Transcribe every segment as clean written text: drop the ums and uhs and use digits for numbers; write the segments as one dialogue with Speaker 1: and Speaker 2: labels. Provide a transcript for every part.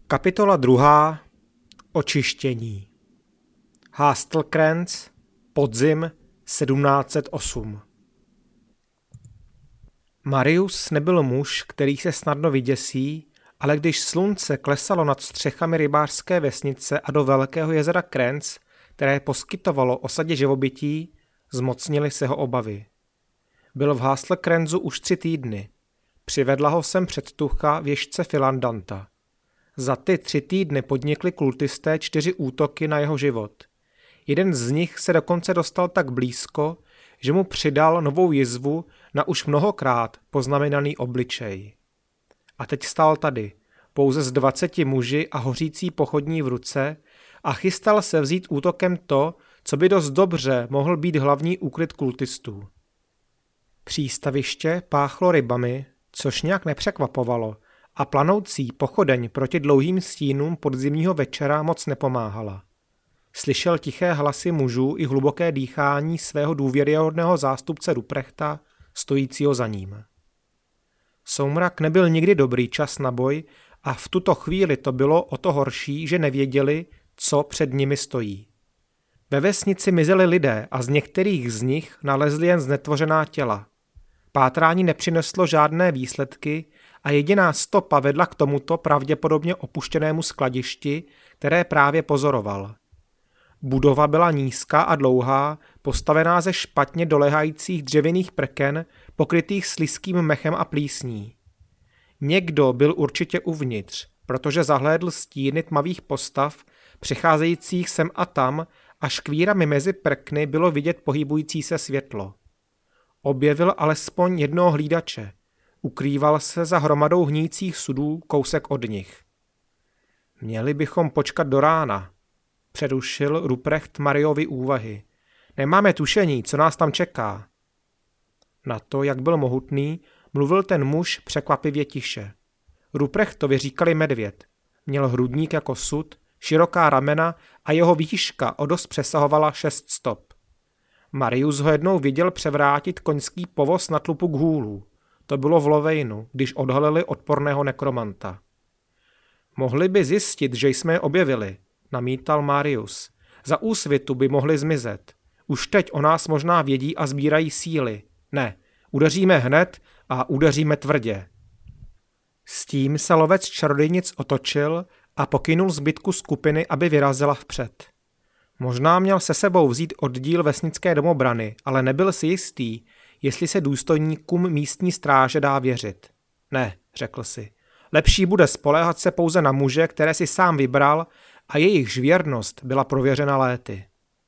Speaker 1: Kapitola 2. Očištění. Hastelkrans, podzim 1708. Marius nebyl muž, který se snadno vyděsí, ale když slunce klesalo nad střechami rybářské vesnice a do velkého jezera Krens, které poskytovalo osadě živobytí, zmocnily se ho obavy. Byl v Hastelkransu už 3 týdny. Přivedla ho sem předtucha věžce Filandanta. Za ty 3 týdny podnikli kultisté 4 útoky na jeho život. Jeden z nich se dokonce dostal tak blízko, že mu přidal novou jizvu na už mnohokrát poznamenaný obličej. A teď stál tady, pouze s 20 muži a hořící pochodní v ruce, a chystal se vzít útokem to, co by dost dobře mohl být hlavní úkryt kultistů. Přístaviště páchlo rybami, což nějak nepřekvapovalo, a planoucí pochodeň proti dlouhým stínům podzimního večera moc nepomáhala. Slyšel tiché hlasy mužů i hluboké dýchání svého důvěryhodného zástupce Ruprechta, stojícího za ním. Soumrak nebyl nikdy dobrý čas na boj a v tuto chvíli to bylo o to horší, že nevěděli, co před nimi stojí. Ve vesnici mizeli lidé a z některých z nich nalezli jen znetvořená těla. Pátrání nepřineslo žádné výsledky a jediná stopa vedla k tomuto pravděpodobně opuštěnému skladišti, které právě pozoroval. Budova byla nízká a dlouhá, postavená ze špatně dolehajících dřevěných prken, pokrytých slizkým mechem a plísní. Někdo byl určitě uvnitř, protože zahlédl stíny tmavých postav, přicházejících sem a tam, a škvírami mezi prkny bylo vidět pohybující se světlo. Objevil alespoň jednoho hlídače. Ukrýval se za hromadou hníjících sudů kousek od nich. Měli bychom počkat do rána, přerušil Ruprecht Mariovi úvahy. Nemáme tušení, co nás tam čeká. Na to, jak byl mohutný, mluvil ten muž překvapivě tiše. Ruprechtovi říkali medvěd. Měl hrudník jako sud, široká ramena a jeho výška o dost přesahovala 6 stop. Marius ho jednou viděl převrátit koňský povoz na tlupu k hůlu. To bylo v Lovejnu, když odhalili odporného nekromanta. Mohli by zjistit, že jsme je objevili, namítal Marius. Za úsvitu by mohli zmizet. Už teď o nás možná vědí a sbírají síly. Ne, udeříme hned a udeříme tvrdě. S tím se lovec čarodějnic otočil a pokynul zbytku skupiny, aby vyrazila vpřed. Možná měl se sebou vzít oddíl vesnické domobrany, ale nebyl si jistý, jestli se důstojníkům místní stráže dá věřit. Ne, řekl si. Lepší bude spoléhat se pouze na muže, které si sám vybral, a jejichž věrnost byla prověřena léty.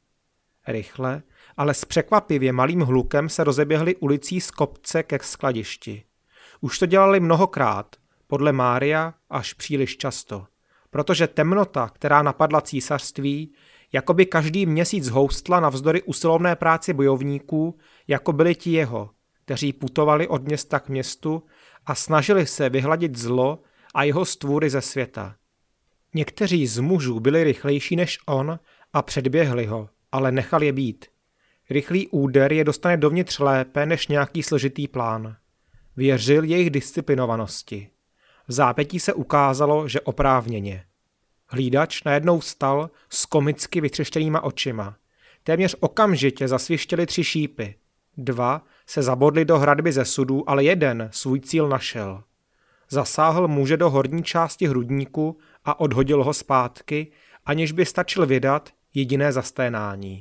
Speaker 1: Rychle, ale s překvapivě malým hlukem se rozeběhli ulicí z kopce ke skladišti. Už to dělali mnohokrát, podle Mária až příliš často, protože temnota, která napadla císařství, jakoby každý měsíc houstla navzdory usilovné práci bojovníků, jako byli ti jeho, kteří putovali od města k městu a snažili se vyhladit zlo a jeho stvůry ze světa. Někteří z mužů byli rychlejší než on a předběhli ho, ale nechali je být. Rychlý úder je dostane dovnitř lépe než nějaký složitý plán. Věřil jejich disciplinovanosti. V zápětí se ukázalo, že oprávněně. Hlídač najednou vstal s komicky vytřeštěnýma očima. Téměř okamžitě zasvištěly 3 šípy. 2 se zabodly do hradby ze sudů, ale jeden svůj cíl našel. Zasáhl muže do horní části hrudníku a odhodil ho zpátky, aniž by stačil vydat jediné zasténání.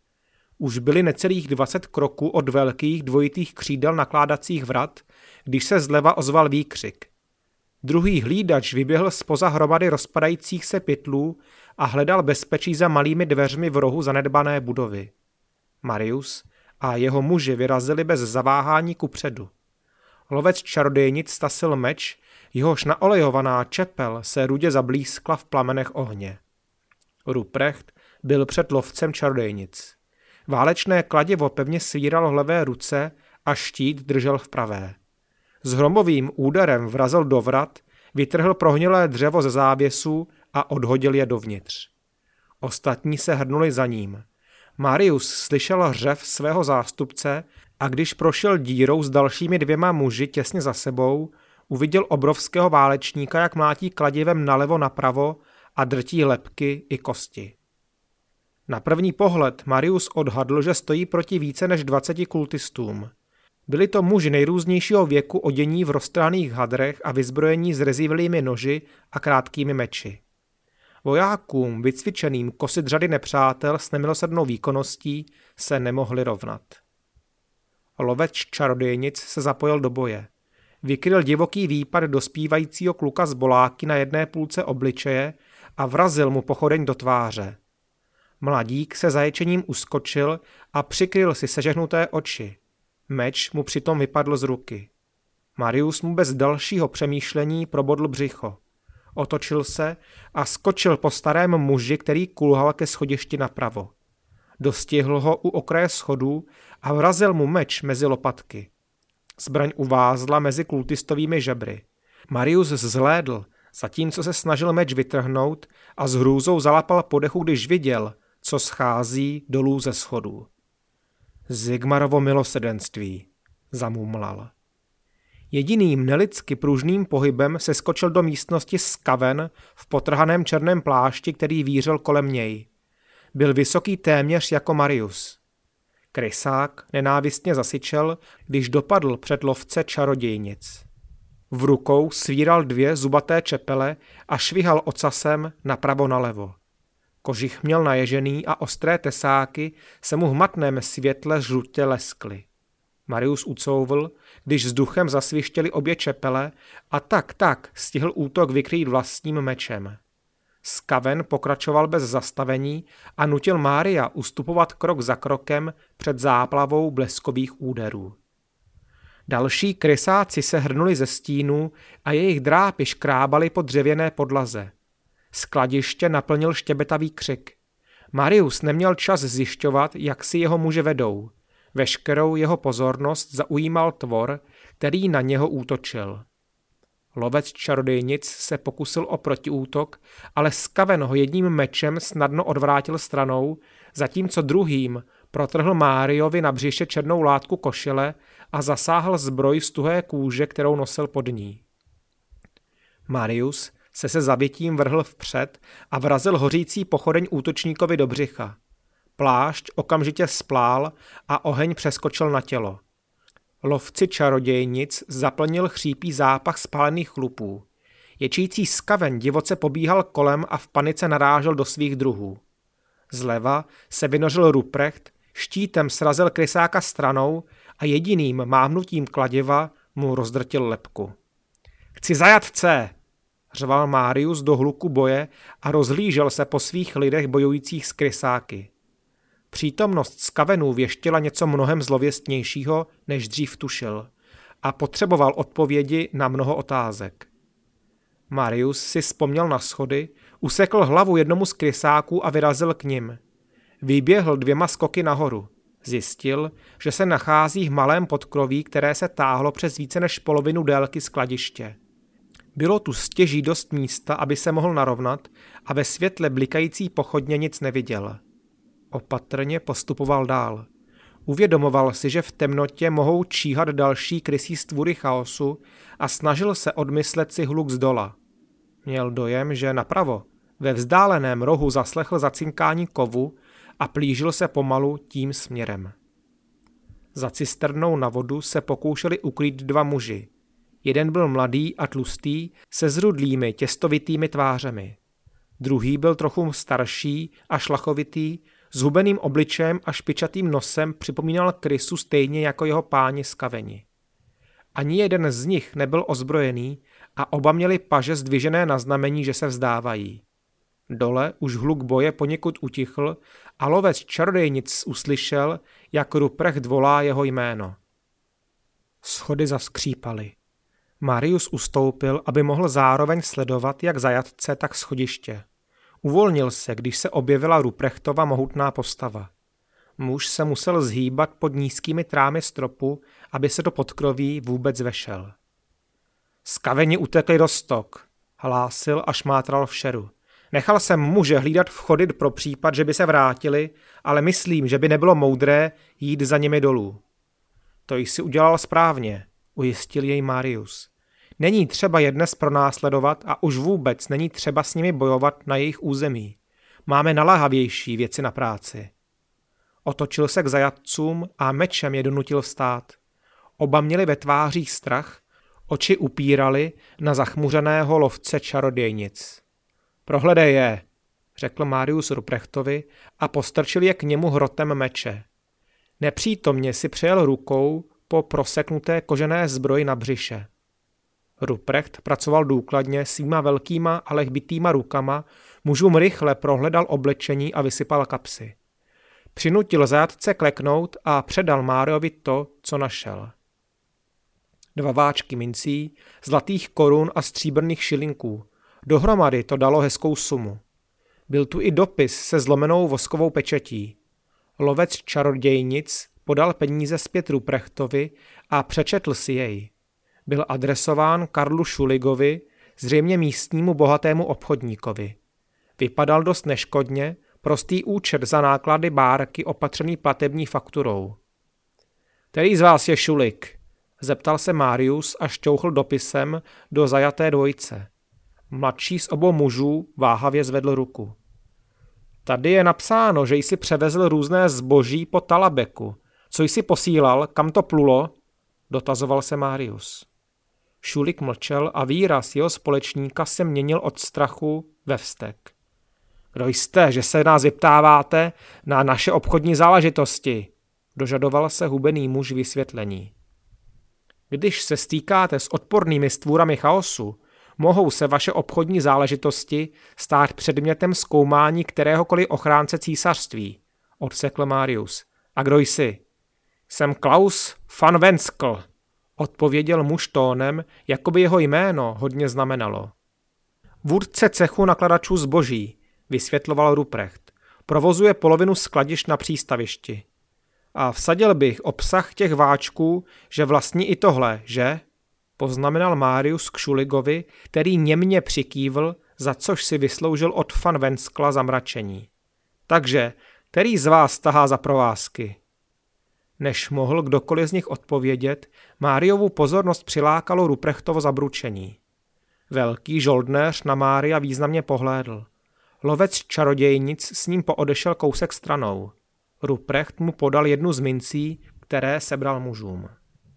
Speaker 1: Už byli necelých 20 kroků od velkých dvojitých křídel nakládacích vrat, když se zleva ozval výkřik. Druhý hlídač vyběhl zpoza hromady rozpadajících se pytlů a hledal bezpečí za malými dveřmi v rohu zanedbané budovy. Marius a jeho muži vyrazili bez zaváhání kupředu. Lovec čarodějnic stasil meč, jehož naolejovaná čepel se rudě zablískla v plamenech ohně. Ruprecht byl před lovcem čarodějnic. Válečné kladivo pevně svíral v levé ruce a štít držel v pravé. S hromovým úderem vrazil do vrat, vytrhl prohnilé dřevo ze závěsů a odhodil je dovnitř. Ostatní se hrnuli za ním. Marius slyšel hřev svého zástupce a když prošel dírou s dalšími 2 muži těsně za sebou, Uviděl obrovského válečníka, jak mlátí kladivem nalevo napravo a drtí lebky i kosti. Na první pohled Marius odhadl, že stojí proti více než 20 kultistům. Byli to muži nejrůznějšího věku odění v roztrhaných hadrech a vyzbrojení zrezivělými noži a krátkými meči. Vojákům, vycvičeným kosit řady nepřátel s nemilosrdnou výkonností, se nemohli rovnat. Lovec čarodějnic se zapojil do boje. Vykryl divoký výpad dospívajícího kluka z boláky na jedné půlce obličeje a vrazil mu pochodeň do tváře. Mladík se zaječením uskočil a přikryl si sežehnuté oči. Meč mu přitom vypadl z ruky. Marius mu bez dalšího přemýšlení probodl břicho. Otočil se a skočil po starém muži, který kulhal ke schodišti napravo. Dostihl ho u okraje schodů a vrazil mu meč mezi lopatky. Zbraň uvázla mezi kultistovými žebry. Marius zhlédl, zatímco se snažil meč vytrhnout, a s hrůzou zalapal po dechu, když viděl, co schází dolů ze schodů. Zigmarovo milosrdenství, zamumlal. Jediným nelidsky pružným pohybem se skočil do místnosti Skaven v potrhaném černém plášti, který vířil kolem něj. Byl vysoký téměř jako Marius. Krysák nenávistně zasyčel, když dopadl před lovce čarodějnic. V rukou svíral 2 zubaté čepele a švihal ocasem napravo nalevo. Kožich měl naježený a ostré tesáky se mu v matném světle žlutě leskly. Marius ucouvl, když vzduchem zasvištěly obě čepele, a tak stihl útok vykrýt vlastním mečem. Skaven pokračoval bez zastavení a nutil Mária ustupovat krok za krokem před záplavou bleskových úderů. Další krysáci se hrnuli ze stínů a jejich drápy škrábaly po dřevěné podlaze. Skladiště naplnil štěbetavý křik. Marius neměl čas zjišťovat, jak si jeho muže vedou. Veškerou jeho pozornost zaujímal tvor, který na něho útočil. Lovec čarodějnic se pokusil o protiútok, ale Skaven ho jedním mečem snadno odvrátil stranou, zatímco druhým protrhl Máriovi na břiše černou látku košile a zasáhl zbroj z tuhé kůže, kterou nosil pod ní. Marius se zavětím vrhl vpřed a vrazil hořící pochodeň útočníkovi do břicha. Plášť okamžitě splál a oheň přeskočil na tělo. Lovci čarodějnic zaplnil chřípý zápach spálených chlupů. Ječící Skaven divoce pobíhal kolem a v panice narážel do svých druhů. Zleva se vynořil Ruprecht, štítem srazil krysáka stranou a jediným mávnutím kladiva mu rozdrtil lebku. Chci zajatce! Řval Marius do hluku boje a rozhlížel se po svých lidech bojujících s krysáky. Přítomnost Skavenů věštila něco mnohem zlověstnějšího, než dřív tušil, a potřeboval odpovědi na mnoho otázek. Marius si vzpomněl na schody, usekl hlavu jednomu z krysáků a vyrazil k nim. Vyběhl 2 skoky nahoru. Zjistil, že se nachází v malém podkroví, které se táhlo přes více než polovinu délky skladiště. Bylo tu stěží dost místa, aby se mohl narovnat, a ve světle blikající pochodně nic neviděl. Opatrně postupoval dál. Uvědomoval si, že v temnotě mohou číhat další krysí stvůry chaosu a snažil se odmyslet si hluk zdola. Měl dojem, že napravo, ve vzdáleném rohu zaslechl zacinkání kovu a plížil se pomalu tím směrem. Za cisternou na vodu se pokoušeli ukrýt 2 muži. Jeden byl mladý a tlustý, se zrudlými těstovitými tvářemi. Druhý byl trochu starší a šlachovitý, s hubeným obličejem a špičatým nosem připomínal krysu stejně jako jeho páni Skaveni. Ani jeden z nich nebyl ozbrojený a oba měli paže zdvižené na znamení, že se vzdávají. Dole už hluk boje poněkud utichl a lovec čarodějnic uslyšel, jak Ruprecht volá jeho jméno. Schody zaskřípaly. Marius ustoupil, aby mohl zároveň sledovat jak zajatce, tak schodiště. Uvolnil se, když se objevila Ruprechtova mohutná postava. Muž se musel zhýbat pod nízkými trámy stropu, aby se do podkroví vůbec vešel. Skaveni utekli do stok, hlásil a šmátral v šeru. Nechal jsem muže hlídat vchody pro případ, že by se vrátili, ale myslím, že by nebylo moudré jít za nimi dolů. To jsi udělal správně, ujistil jej Marius. Není třeba je dnes pronásledovat a už vůbec není třeba s nimi bojovat na jejich území. Máme naléhavější věci na práci. Otočil se k zajatcům a mečem je donutil vstát. Oba měli ve tvářích strach, oči upírali na zachmuřeného lovce čarodějnic. Prohledej je, řekl Marius Ruprechtovi a postrčil je k němu hrotem meče. Nepřítomně si přejel rukou po proseknuté kožené zbroji na břiše. Ruprecht pracoval důkladně svýma velkýma a lehbitýma rukama, mužům rychle prohledal oblečení a vysypal kapsy. Přinutil zajatce kleknout a předal Máriovi to, co našel. 2 váčky mincí, zlatých korun a stříbrných šilinků. Dohromady to dalo hezkou sumu. Byl tu i dopis se zlomenou voskovou pečetí. Lovec čarodějnic podal peníze zpět Ruprechtovi a přečetl si jej. Byl adresován Karlu Šuligovi, zřejmě místnímu bohatému obchodníkovi. Vypadal dost neškodně, prostý účet za náklady bárky opatřený platební fakturou. Který z vás je Šulik? Zeptal se Marius a šťouchl dopisem do zajaté dvojice. Mladší z obou mužů váhavě zvedl ruku. Tady je napsáno, že jsi převezl různé zboží po Talabeku. Co jsi posílal, kam to plulo? Dotazoval se Marius. Šulik mlčel a výraz jeho společníka se měnil od strachu ve vztek. Kdo jste, že se nás vyptáváte na naše obchodní záležitosti? Dožadoval se hubený muž vysvětlení. Když se stýkáte s odpornými stvůrami chaosu, mohou se vaše obchodní záležitosti stát předmětem zkoumání kteréhokoliv ochránce císařství, odsekl Marius. A kdo jsi? Jsem Klaus van Wenskl, odpověděl muž tónem, jako by jeho jméno hodně znamenalo. Vůdce cechu nakladačů zboží, vysvětloval Ruprecht. Provozuje polovinu skladišť na přístavišti. A vsadil bych obsah těch váčků, že vlastní i tohle, že? Poznamenal Marius k Šuligovi, který němně přikývl, za což si vysloužil od van Wenskla zamračení. Takže, který z vás tahá za provázky? Než mohl kdokoliv z nich odpovědět, Máriovu pozornost přilákalo Ruprechtovo zabručení. Velký žoldnéř na Mária významně pohlédl. Lovec čarodějnic s ním poodešel kousek stranou. Ruprecht mu podal 1 z mincí, které sebral mužům.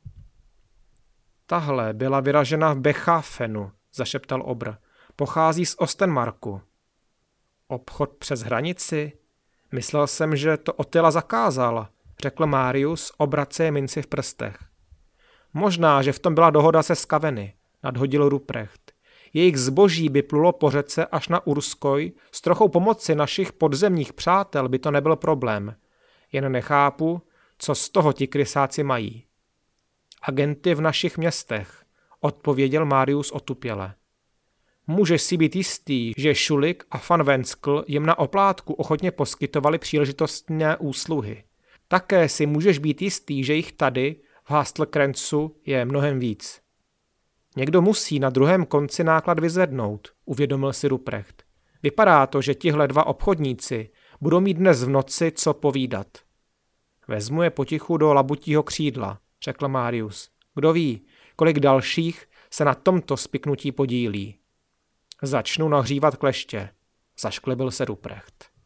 Speaker 1: Tahle byla vyražena v Bechafenu, zašeptal Obr. Pochází z Ostenmarku. Obchod přes hranici? Myslel jsem, že to Attila zakázal, řekl Marius, obraceje minci v prstech. Možná, že v tom byla dohoda se Skaveny, nadhodil Ruprecht. Jejich zboží by plulo po řece až na Urskoj, s trochou pomoci našich podzemních přátel by to nebyl problém. Jen nechápu, co z toho ti krysáci mají. Agenty v našich městech, odpověděl Marius otupěle. Můžeš si být jistý, že Šulik a van Wenskl jim na oplátku ochotně poskytovali příležitostné úsluhy. Také si můžeš být jistý, že jich tady, v Hastelkränzu, je mnohem víc. Někdo musí na druhém konci náklad vyzvednout, uvědomil si Ruprecht. Vypadá to, že tihle 2 obchodníci budou mít dnes v noci co povídat. Vezmu je potichu do labutího křídla, řekl Marius. Kdo ví, kolik dalších se na tomto spiknutí podílí. Začnu nahřívat kleště, zašklebil se Ruprecht.